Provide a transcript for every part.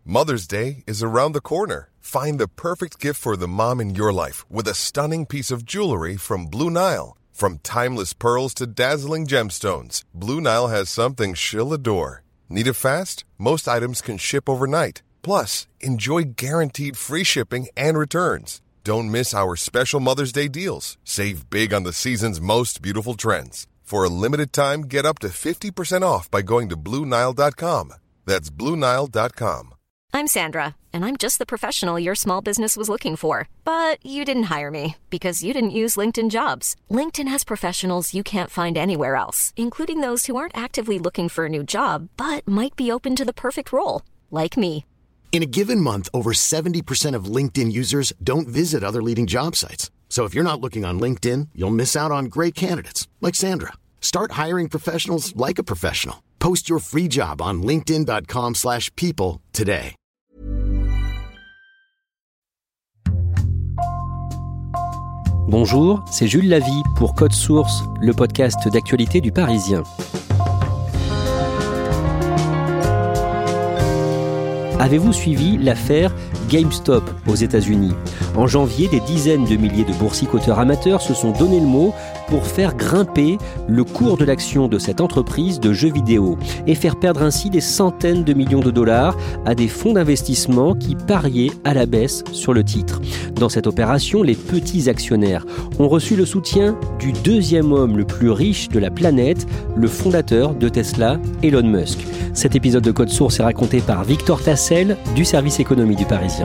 Mother's Day is around the corner. Find the perfect gift for the mom in your life with a stunning piece of jewelry from Blue Nile. From timeless pearls to dazzling gemstones, Blue Nile has something she'll adore. Need it fast? Most items can ship overnight. Plus, enjoy guaranteed free shipping and returns. Don't miss our special Mother's Day deals. Save big on the season's most beautiful trends. For a limited time, get up to 50% off by going to BlueNile.com. That's BlueNile.com. I'm Sandra, and I'm just the professional your small business was looking for. But you didn't hire me because you didn't use LinkedIn Jobs. LinkedIn has professionals you can't find anywhere else, including those who aren't actively looking for a new job, but might be open to the perfect role, like me. In a given month, over 70% of LinkedIn users don't visit other leading job sites. So if you're not looking on LinkedIn, you'll miss out on great candidates, like Sandra. Start hiring professionals like a professional. Post your free job on linkedin.com/people today. Bonjour, c'est Jules Lavie pour Code Source, le podcast d'actualité du Parisien. Avez-vous suivi l'affaire GameStop aux États-Unis ? En janvier, des dizaines de milliers de boursicoteurs amateurs se sont donné le mot pour faire grimper le cours de l'action de cette entreprise de jeux vidéo et faire perdre ainsi des centaines de millions de dollars à des fonds d'investissement qui pariaient à la baisse sur le titre. Dans cette opération, les petits actionnaires ont reçu le soutien du deuxième homme le plus riche de la planète, le fondateur de Tesla, Elon Musk. Cet épisode de Code Source est raconté par Victor Tassel du service économie du Parisien.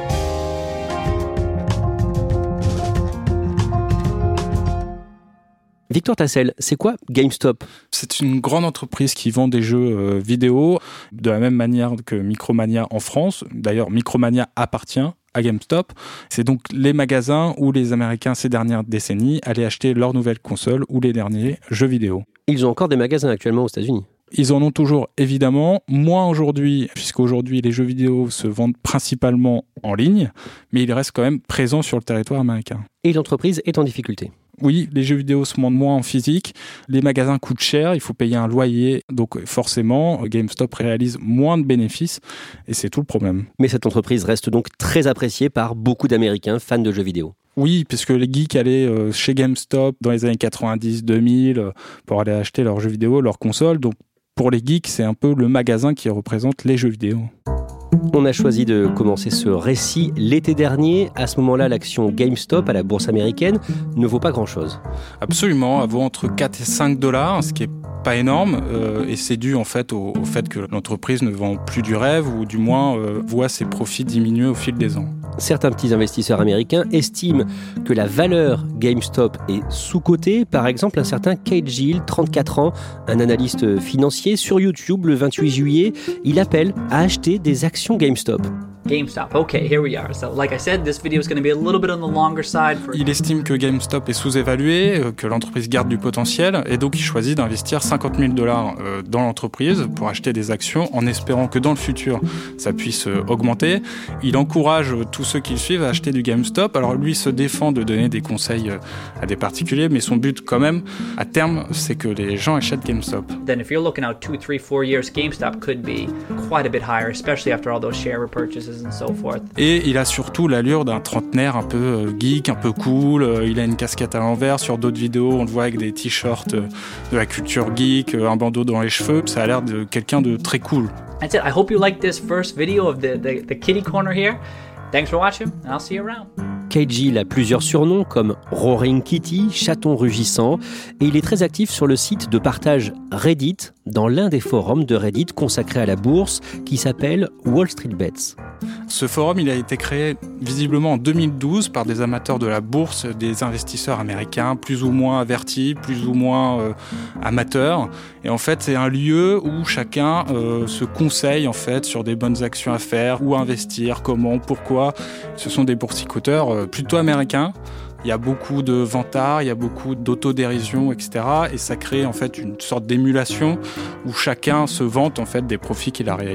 Victor Tassel, c'est quoi GameStop ? C'est une grande entreprise qui vend des jeux vidéo de la même manière que Micromania en France. D'ailleurs, Micromania appartient à GameStop. C'est donc les magasins où les Américains, ces dernières décennies, allaient acheter leurs nouvelles consoles ou les derniers jeux vidéo. Ils ont encore des magasins actuellement aux États-Unis ? Ils en ont toujours, évidemment, moins aujourd'hui, puisqu'aujourd'hui, les jeux vidéo se vendent principalement en ligne, mais ils restent quand même présents sur le territoire américain. Et l'entreprise est en difficulté ? Oui, les jeux vidéo se vendent moins en physique, les magasins coûtent cher, il faut payer un loyer, donc forcément, GameStop réalise moins de bénéfices, et c'est tout le problème. Mais cette entreprise reste donc très appréciée par beaucoup d'Américains fans de jeux vidéo. Oui, puisque les geeks allaient chez GameStop dans les années 90-2000 pour aller acheter leurs jeux vidéo, leurs consoles, donc pour les geeks, c'est un peu le magasin qui représente les jeux vidéo. On a choisi de commencer ce récit l'été dernier. À ce moment-là, l'action GameStop à la bourse américaine ne vaut pas grand-chose. Absolument, elle vaut entre 4 et 5 $, ce qui est pas énorme, et c'est dû en fait au fait que l'entreprise ne vend plus du rêve, ou du moins voit ses profits diminuer au fil des ans. Certains petits investisseurs américains estiment que la valeur GameStop est sous-cotée. Par exemple, un certain Kate Gill, 34 ans, un analyste financier, sur YouTube le 28 juillet, il appelle à acheter des actions GameStop. GameStop. Okay, here we are. So, like I said, this video is going to be a little bit on the longer side. Il estime que GameStop est sous-évalué, que l'entreprise garde du potentiel, et donc il choisit d'investir $50 000 dans l'entreprise pour acheter des actions, en espérant que dans le futur, ça puisse augmenter. Il encourage tous ceux qui le suivent à acheter du GameStop. Alors lui se défend de donner des conseils à des particuliers, mais son but quand même, à terme, c'est que les gens achètent GameStop. Then if you're looking out 2, 3, 4 years, GameStop could be quite a bit higher, especially after all those share repurchases. And so forth. Et il a surtout l'allure d'un trentenaire un peu geek, un peu cool. Il a une casquette à l'envers. Sur d'autres vidéos, on le voit avec des t-shirts de la culture geek, un bandeau dans les cheveux. Ça a l'air de quelqu'un de très cool. That's it. I hope you liked this first video of the kitty corner here. Thanks for watching, and I'll see you around. Kate Gill a plusieurs surnoms comme Roaring Kitty, chaton rugissant, et il est très actif sur le site de partage Reddit, dans l'un des forums de Reddit consacrés à la bourse, qui s'appelle Wall Street Bets. Ce forum, il a été créé visiblement en 2012 par des amateurs de la bourse, des investisseurs américains, plus ou moins avertis, plus ou moins amateurs. Et en fait, c'est un lieu où chacun se conseille en fait sur des bonnes actions à faire, où investir, comment, pourquoi. Ce sont des boursicoteurs plutôt américains. Il y a beaucoup de vantards, il y a beaucoup d'autodérision, etc. Et ça crée en fait une sorte d'émulation où chacun se vante en fait des profits qu'il a réalisés.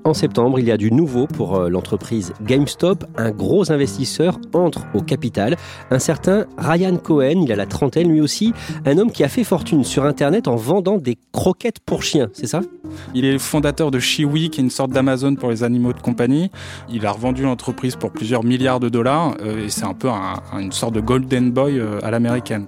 En septembre, il y a du nouveau pour l'entreprise GameStop. Un gros investisseur entre au capital. Un certain Ryan Cohen, il a la trentaine lui aussi. Un homme qui a fait fortune sur Internet en vendant des croquettes pour chiens, c'est ça ? Il est le fondateur de Chewy, qui est une sorte d'Amazon pour les animaux de compagnie. Il a revendu l'entreprise pour plusieurs milliards de dollars et c'est un peu une sorte de golden boy à l'américaine.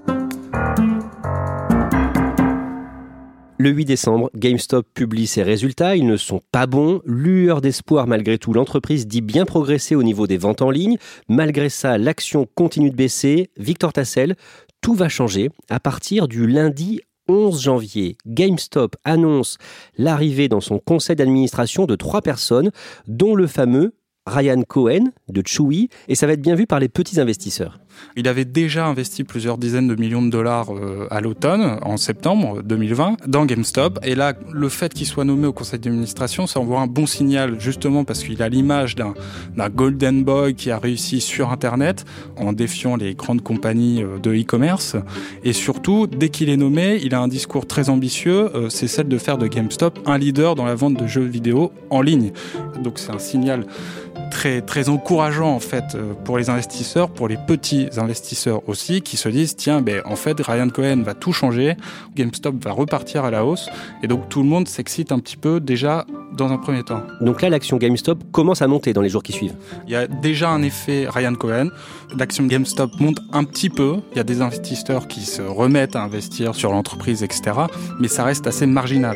Le 8 décembre, GameStop publie ses résultats. Ils ne sont pas bons. Lueur d'espoir malgré tout. L'entreprise dit bien progresser au niveau des ventes en ligne. Malgré ça, l'action continue de baisser. Victor Tassel, tout va changer à partir du lundi 11 janvier. GameStop annonce l'arrivée dans son conseil d'administration de 3 personnes, dont le fameux Ryan Cohen de Chewy, et ça va être bien vu par les petits investisseurs. Il avait déjà investi plusieurs dizaines de millions de dollars à l'automne, en septembre 2020, dans GameStop. Et là, le fait qu'il soit nommé au conseil d'administration, ça envoie un bon signal, justement parce qu'il a l'image d'un golden boy qui a réussi sur Internet, en défiant les grandes compagnies de e-commerce. Et surtout, dès qu'il est nommé, il a un discours très ambitieux, c'est celle de faire de GameStop un leader dans la vente de jeux vidéo en ligne. Donc c'est un signal très, très encourageant en fait pour les investisseurs, pour les petits investisseurs aussi, qui se disent tiens, en fait Ryan Cohen va tout changer, GameStop va repartir à la hausse, et donc tout le monde s'excite un petit peu déjà dans un premier temps. Donc là, l'action GameStop commence à monter dans les jours qui suivent. Il y a déjà un effet Ryan Cohen, l'action GameStop monte un petit peu, il y a des investisseurs qui se remettent à investir sur l'entreprise, etc., mais ça reste assez marginal.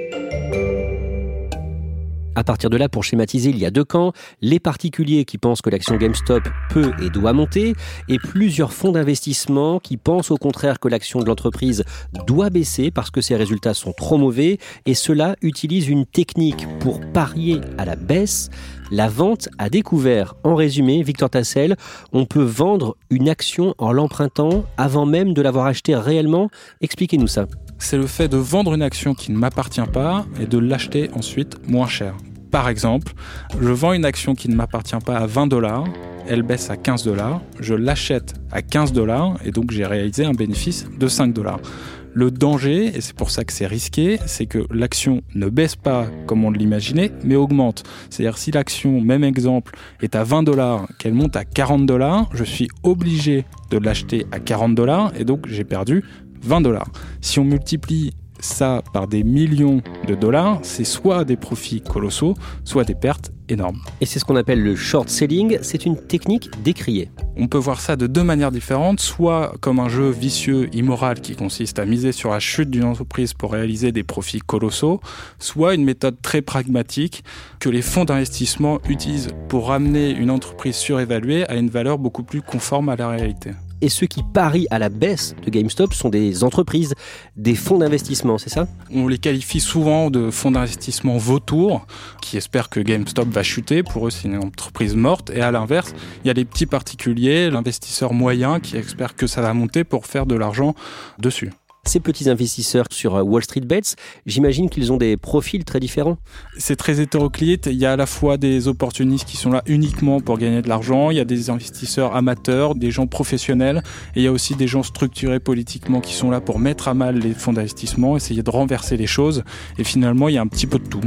À partir de là, pour schématiser, il y a 2 camps. Les particuliers qui pensent que l'action GameStop peut et doit monter, et plusieurs fonds d'investissement qui pensent au contraire que l'action de l'entreprise doit baisser parce que ses résultats sont trop mauvais, et cela utilise une technique pour parier à la baisse, la vente à découvert. En résumé, Victor Tassel, on peut vendre une action en l'empruntant avant même de l'avoir achetée réellement. Expliquez-nous ça. C'est le fait de vendre une action qui ne m'appartient pas et de l'acheter ensuite moins cher. Par exemple, je vends une action qui ne m'appartient pas à $20, elle baisse à $15, je l'achète à $15 et donc j'ai réalisé un bénéfice de $5. Le danger, et c'est pour ça que c'est risqué, c'est que l'action ne baisse pas comme on l'imaginait, mais augmente. C'est-à-dire si l'action, même exemple, est à $20, qu'elle monte à $40, je suis obligé de l'acheter à $40 et donc j'ai perdu $20. Si on multiplie ça par des millions de dollars, c'est soit des profits colossaux, soit des pertes énormes. Et c'est ce qu'on appelle le short selling, c'est une technique décriée. On peut voir ça de 2 manières différentes, soit comme un jeu vicieux, immoral, qui consiste à miser sur la chute d'une entreprise pour réaliser des profits colossaux, soit une méthode très pragmatique que les fonds d'investissement utilisent pour ramener une entreprise surévaluée à une valeur beaucoup plus conforme à la réalité. Et ceux qui parient à la baisse de GameStop sont des entreprises, des fonds d'investissement, c'est ça ? On les qualifie souvent de fonds d'investissement vautours, qui espèrent que GameStop va chuter. Pour eux, c'est une entreprise morte. Et à l'inverse, il y a les petits particuliers, l'investisseur moyen, qui espère que ça va monter pour faire de l'argent dessus. Ces petits investisseurs sur Wall Street Bets, j'imagine qu'ils ont des profils très différents. C'est très hétéroclite. Il y a à la fois des opportunistes qui sont là uniquement pour gagner de l'argent. Il y a des investisseurs amateurs, des gens professionnels. Et il y a aussi des gens structurés politiquement qui sont là pour mettre à mal les fonds d'investissement, essayer de renverser les choses. Et finalement, il y a un petit peu de tout.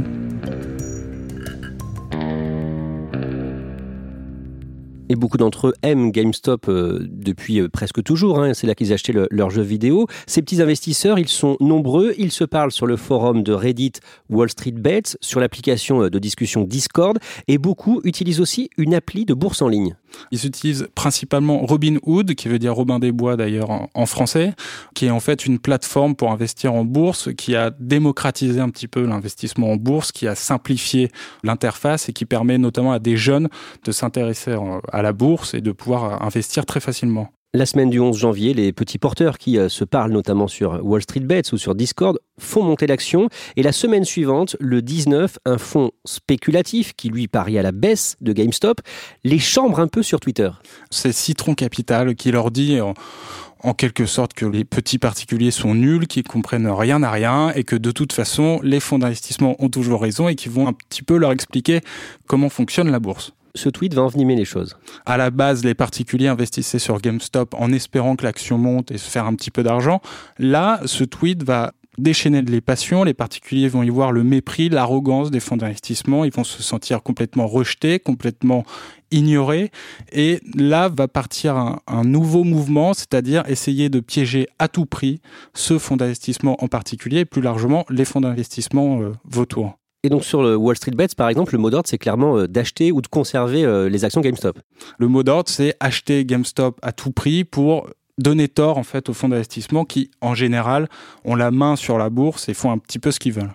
Et beaucoup d'entre eux aiment GameStop depuis presque toujours. C'est là qu'ils achetaient leurs jeux vidéo. Ces petits investisseurs, ils sont nombreux. Ils se parlent sur le forum de Reddit Wall Street Bets, sur l'application de discussion Discord. Et beaucoup utilisent aussi une appli de bourse en ligne. Ils utilisent principalement Robinhood, qui veut dire Robin des Bois d'ailleurs en français, qui est en fait une plateforme pour investir en bourse, qui a démocratisé un petit peu l'investissement en bourse, qui a simplifié l'interface et qui permet notamment à des jeunes de s'intéresser à la bourse et de pouvoir investir très facilement. La semaine du 11 janvier, les petits porteurs qui se parlent notamment sur Wall Street Bets ou sur Discord font monter l'action. Et la semaine suivante, le 19, un fonds spéculatif qui lui parie à la baisse de GameStop les chambre un peu sur Twitter. C'est Citron Capital qui leur dit en quelque sorte que les petits particuliers sont nuls, qu'ils comprennent rien à rien et que de toute façon, les fonds d'investissement ont toujours raison et qu'ils vont un petit peu leur expliquer comment fonctionne la bourse. Ce tweet va envenimer les choses. À la base, les particuliers investissaient sur GameStop en espérant que l'action monte et se faire un petit peu d'argent. Là, ce tweet va déchaîner les passions. Les particuliers vont y voir le mépris, l'arrogance des fonds d'investissement. Ils vont se sentir complètement rejetés, complètement ignorés. Et là va partir un nouveau mouvement, c'est-à-dire essayer de piéger à tout prix ce fonds d'investissement en particulier et plus largement les fonds d'investissement vautours. Et donc sur le Wall Street Bets, par exemple, le mot d'ordre, c'est clairement d'acheter ou de conserver les actions GameStop. Le mot d'ordre, c'est acheter GameStop à tout prix pour donner tort en fait aux fonds d'investissement qui, en général, ont la main sur la bourse et font un petit peu ce qu'ils veulent.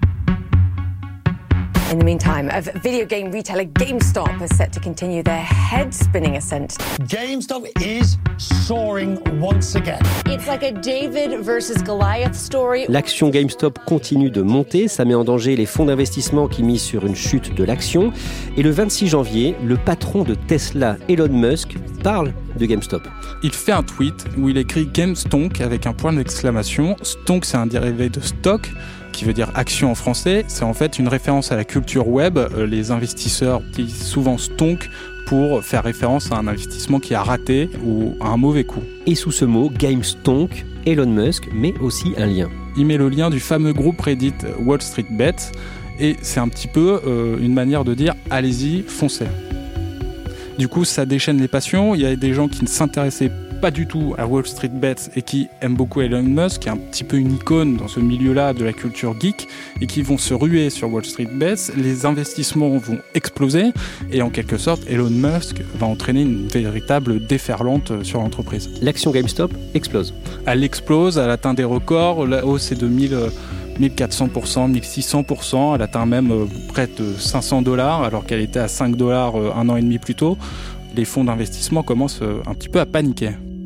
In the meantime, video game retailer GameStop is set to continue their head-spinning ascent. GameStop is soaring once again. It's like a David versus Goliath story. L'action GameStop continue de monter, ça met en danger les fonds d'investissement qui misent sur une chute de l'action. Et le 26 janvier, le patron de Tesla, Elon Musk, parle de GameStop. Il fait un tweet où il écrit GameStonk avec un point d'exclamation. Stonk, c'est un dérivé de stock, qui veut dire action en français. C'est en fait une référence à la culture web. Les investisseurs utilisent souvent stonk pour faire référence à un investissement qui a raté ou à un mauvais coup. Et sous ce mot, GameStonk, Elon Musk met aussi un lien. Il met le lien du fameux groupe Reddit Wall Street Bets et c'est un petit peu une manière de dire allez-y, foncez. Du coup, ça déchaîne les passions. Il y a des gens qui ne s'intéressaient pas du tout à Wall Street Bets et qui aiment beaucoup Elon Musk, qui est un petit peu une icône dans ce milieu-là de la culture geek, et qui vont se ruer sur Wall Street Bets. Les investissements vont exploser et en quelque sorte, Elon Musk va entraîner une véritable déferlante sur l'entreprise. L'action GameStop explose. Elle explose, elle atteint des records. La hausse est de 1400%, 1600%, elle atteint même près de $500 alors qu'elle était à $5 un an et demi plus tôt. Les fonds d'investissement commencent un petit peu à paniquer.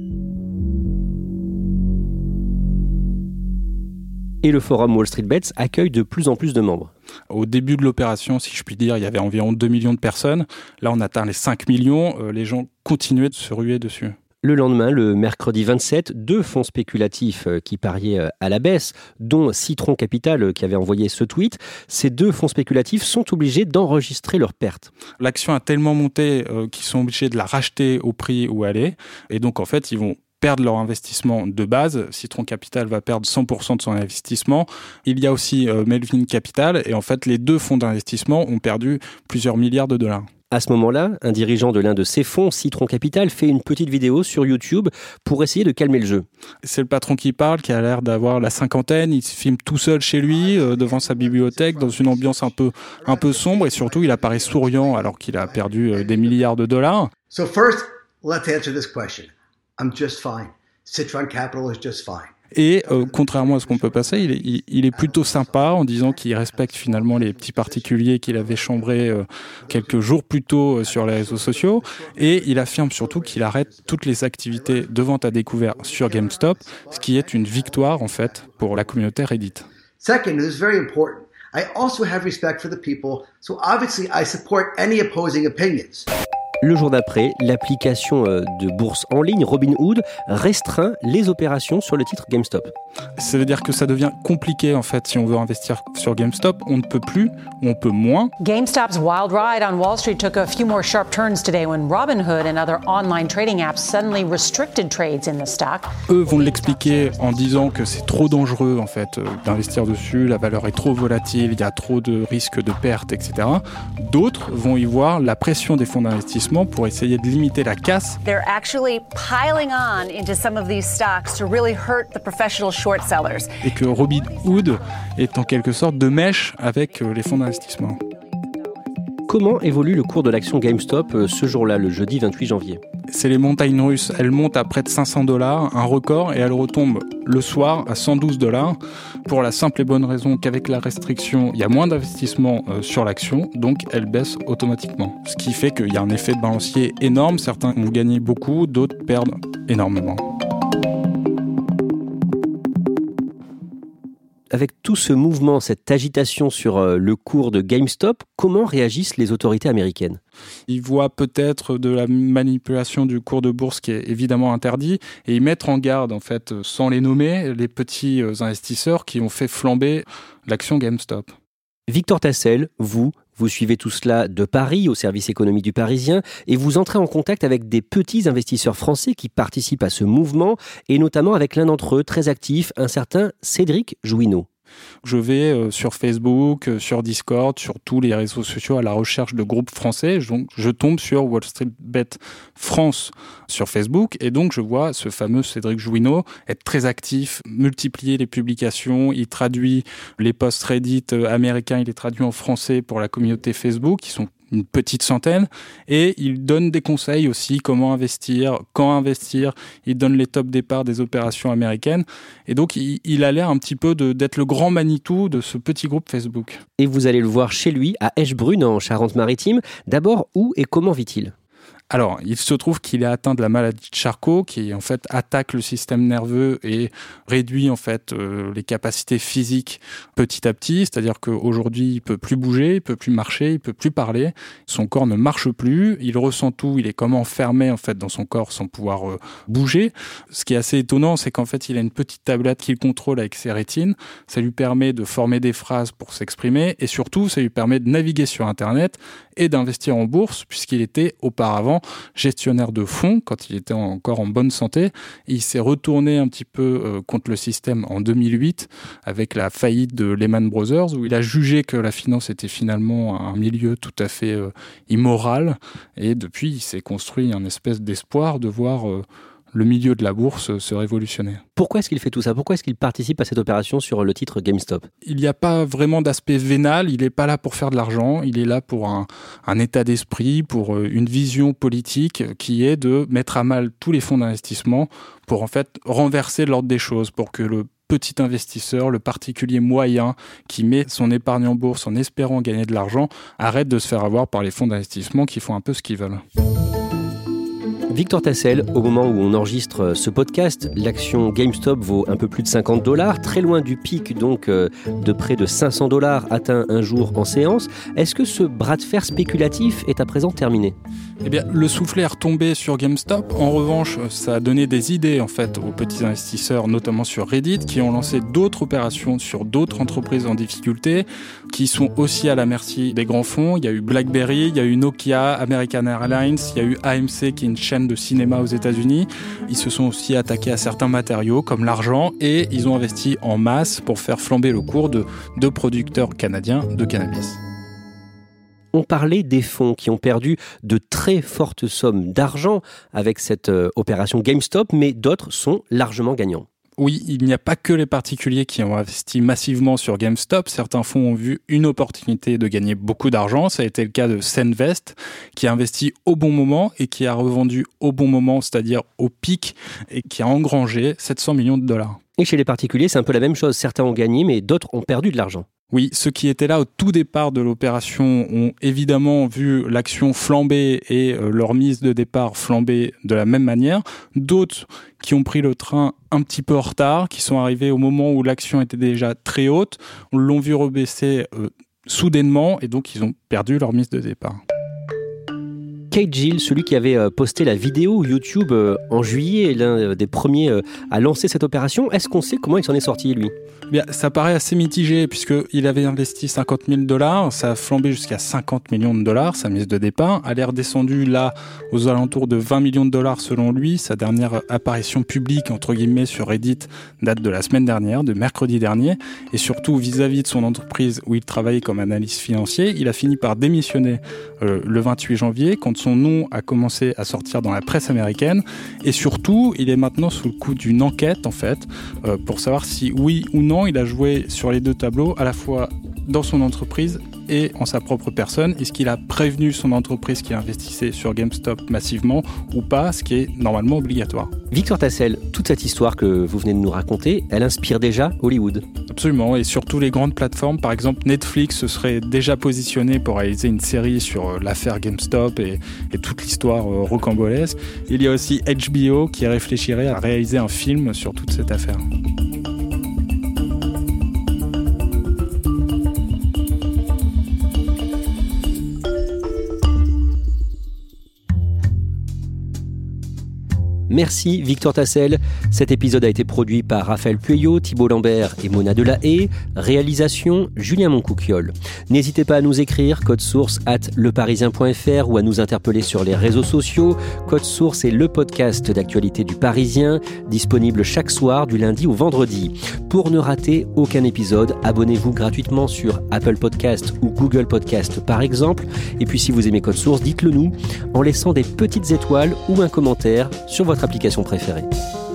Et le forum Wall Street Bets accueille de plus en plus de membres. Au début de l'opération, si je puis dire, il y avait environ 2 millions de personnes. Là, on atteint les 5 millions. Les gens continuaient de se ruer dessus. Le lendemain, le mercredi 27, 2 fonds spéculatifs qui pariaient à la baisse, dont Citron Capital qui avait envoyé ce tweet. Ces 2 fonds spéculatifs sont obligés d'enregistrer leurs pertes. L'action a tellement monté qu'ils sont obligés de la racheter au prix où elle est. Et donc, en fait, ils vont perdre leur investissement de base. Citron Capital va perdre 100% de son investissement. Il y a aussi Melvin Capital. Et en fait, les 2 fonds d'investissement ont perdu plusieurs milliards de dollars. À ce moment-là, un dirigeant de l'un de ces fonds, Citron Capital, fait une petite vidéo sur YouTube pour essayer de calmer le jeu. C'est le patron qui parle, qui a l'air d'avoir la cinquantaine. Il se filme tout seul chez lui, devant sa bibliothèque, dans une ambiance un peu sombre. Et surtout, il apparaît souriant alors qu'il a perdu des milliards de dollars. So first, let's answer this question. I'm just fine. Citron Capital is just fine. Et contrairement à ce qu'on peut passer, il est plutôt sympa en disant qu'il respecte finalement les petits particuliers qu'il avait chambrés quelques jours plus tôt sur les réseaux sociaux. Et il affirme surtout qu'il arrête toutes les activités de vente à découvert sur GameStop, ce qui est une victoire en fait pour la communauté Reddit. Second, this is very important. I also have respect for the people, so obviously I support any opposing opinions. Le jour d'après, l'application de bourse en ligne Robinhood restreint les opérations sur le titre GameStop. Ça veut dire que ça devient compliqué en fait si on veut investir sur GameStop. On ne peut plus, ou on peut moins. GameStop's wild ride on Wall Street took a few more sharp turns today when Robinhood and other online trading apps suddenly restricted trades in the stock. Eux vont l'expliquer en disant que c'est trop dangereux en fait d'investir dessus, la valeur est trop volatile, il y a trop de risques de perte, etc. D'autres vont y voir la pression des fonds d'investissement pour essayer de limiter la casse. They're actually piling on into some of these stocks to really hurt the professional short sellers. Et que Robinhood est en quelque sorte de mèche avec les fonds d'investissement. Comment évolue le cours de l'action GameStop ce jour-là, le jeudi 28 janvier ? C'est les montagnes russes. Elle monte à près de $500, un record, et elle retombe le soir à $112, pour la simple et bonne raison qu'avec la restriction, il y a moins d'investissement sur l'action, donc elle baisse automatiquement. Ce qui fait qu'il y a un effet de balancier énorme. Certains ont gagné beaucoup, d'autres perdent énormément. Avec tout ce mouvement, cette agitation sur le cours de GameStop, comment réagissent les autorités américaines ? Ils voient peut-être de la manipulation du cours de bourse qui est évidemment interdit, et ils mettent en garde, en fait, sans les nommer, les petits investisseurs qui ont fait flamber l'action GameStop. Victor Tassel, vous Vous suivez tout cela de Paris, au service économie du Parisien, et vous entrez en contact avec des petits investisseurs français qui participent à ce mouvement, et notamment avec l'un d'entre eux, très actif, un certain Cédric Jouineau. Je vais sur Facebook, sur Discord, sur tous les réseaux sociaux à la recherche de groupes français. Donc, je tombe sur Wall Street Bet France sur Facebook et donc je vois ce fameux Cédric Jouineau être très actif, multiplier les publications. Il traduit les posts Reddit américains, il les traduit en français pour la communauté Facebook, qui sont une petite centaine, et il donne des conseils aussi, comment investir, quand investir, il donne les top départs des opérations américaines, et donc il a l'air un petit peu d'être le grand Manitou de ce petit groupe Facebook. Et vous allez le voir chez lui, à Eschbrun, en Charente-Maritime. D'abord, où et comment vit-il ? Alors, il se trouve qu'il est atteint de la maladie de Charcot, qui en fait attaque le système nerveux et réduit en fait les capacités physiques petit à petit. C'est-à-dire qu'aujourd'hui, il peut plus bouger, il peut plus marcher, il peut plus parler. Son corps ne marche plus. Il ressent tout. Il est comme enfermé en fait dans son corps sans pouvoir bouger. Ce qui est assez étonnant, c'est qu'en fait, il a une petite tablette qu'il contrôle avec ses rétines. Ça lui permet de former des phrases pour s'exprimer et surtout, ça lui permet de naviguer sur Internet et d'investir en bourse puisqu'il était auparavant gestionnaire de fonds quand il était encore en bonne santé. Il s'est retourné un petit peu contre le système en 2008 avec la faillite de Lehman Brothers où il a jugé que la finance était finalement un milieu tout à fait immoral et depuis il s'est construit un espèce d'espoir de voir le milieu de la bourse se révolutionner. Pourquoi est-ce qu'il fait tout ça ? Pourquoi est-ce qu'il participe à cette opération sur le titre GameStop ? Il n'y a pas vraiment d'aspect vénal, il n'est pas là pour faire de l'argent, il est là pour un état d'esprit, pour une vision politique qui est de mettre à mal tous les fonds d'investissement pour en fait renverser l'ordre des choses, pour que le petit investisseur, le particulier moyen qui met son épargne en bourse en espérant gagner de l'argent, arrête de se faire avoir par les fonds d'investissement qui font un peu ce qu'ils veulent. Victor Tassel, au moment où on enregistre ce podcast, l'action GameStop vaut un peu plus de $50, très loin du pic donc de près de $500 atteint un jour en séance. Est-ce que ce bras de fer spéculatif est à présent terminé ? Eh bien, le soufflet est retombé sur GameStop. En revanche, ça a donné des idées en fait aux petits investisseurs, notamment sur Reddit, qui ont lancé d'autres opérations sur d'autres entreprises en difficulté, qui sont aussi à la merci des grands fonds. Il y a eu BlackBerry, il y a eu Nokia, American Airlines, il y a eu AMC qui est une chaîne de cinéma aux États-Unis. Ils se sont aussi attaqués à certains matériaux comme l'argent et ils ont investi en masse pour faire flamber le cours de deux producteurs canadiens de cannabis. On parlait des fonds qui ont perdu de très fortes sommes d'argent avec cette opération GameStop, mais d'autres sont largement gagnants. Oui, il n'y a pas que les particuliers qui ont investi massivement sur GameStop. Certains fonds ont vu une opportunité de gagner beaucoup d'argent. Ça a été le cas de Senvest, qui a investi au bon moment et qui a revendu au bon moment, c'est-à-dire au pic, et qui a engrangé $700 millions. Et chez les particuliers, c'est un peu la même chose. Certains ont gagné, mais d'autres ont perdu de l'argent. Oui, ceux qui étaient là au tout départ de l'opération ont évidemment vu l'action flamber et leur mise de départ flamber de la même manière. D'autres qui ont pris le train un petit peu en retard, qui sont arrivés au moment où l'action était déjà très haute, l'ont vu rebaisser soudainement et donc ils ont perdu leur mise de départ. Kate Gill, celui qui avait posté la vidéo YouTube en juillet, l'un des premiers à lancer cette opération, est-ce qu'on sait comment il s'en est sorti, lui ? Bien, ça paraît assez mitigé puisqu'il avait investi $50 000, ça a flambé jusqu'à $50 millions, sa mise de départ. Elle est redescendue là aux alentours de $20 millions selon lui. Sa dernière apparition publique, entre guillemets, sur Reddit date de la semaine dernière, de mercredi dernier. Et surtout, vis-à-vis de son entreprise où il travaillait comme analyste financier, il a fini par démissionner le 28 janvier quand son nom a commencé à sortir dans la presse américaine. Et surtout, il est maintenant sous le coup d'une enquête, en fait, pour savoir si oui ou non il a joué sur les deux tableaux, à la fois dans son entreprise et en sa propre personne. Est-ce qu'il a prévenu son entreprise qui investissait sur GameStop massivement ou pas, ce qui est normalement obligatoire. Victor Tassel, toute cette histoire que vous venez de nous raconter, elle inspire déjà Hollywood. Absolument, et surtout les grandes plateformes. Par exemple, Netflix se serait déjà positionné pour réaliser une série sur l'affaire GameStop et toute l'histoire rocambolesque. Il y a aussi HBO qui réfléchirait à réaliser un film sur toute cette affaire. Merci Victor Tassel. Cet épisode a été produit par Raphaël Pueyo, Thibault Lambert et Mona Delahaye. Réalisation Julien Moncouquiol. N'hésitez pas à nous écrire codesource@leparisien.fr ou à nous interpeller sur les réseaux sociaux. Code Source est le podcast d'actualité du Parisien, disponible chaque soir du lundi au vendredi. Pour ne rater aucun épisode, abonnez-vous gratuitement sur Apple Podcast ou Google Podcast par exemple. Et puis si vous aimez Code Source, dites-le nous en laissant des petites étoiles ou un commentaire sur votre application préférée.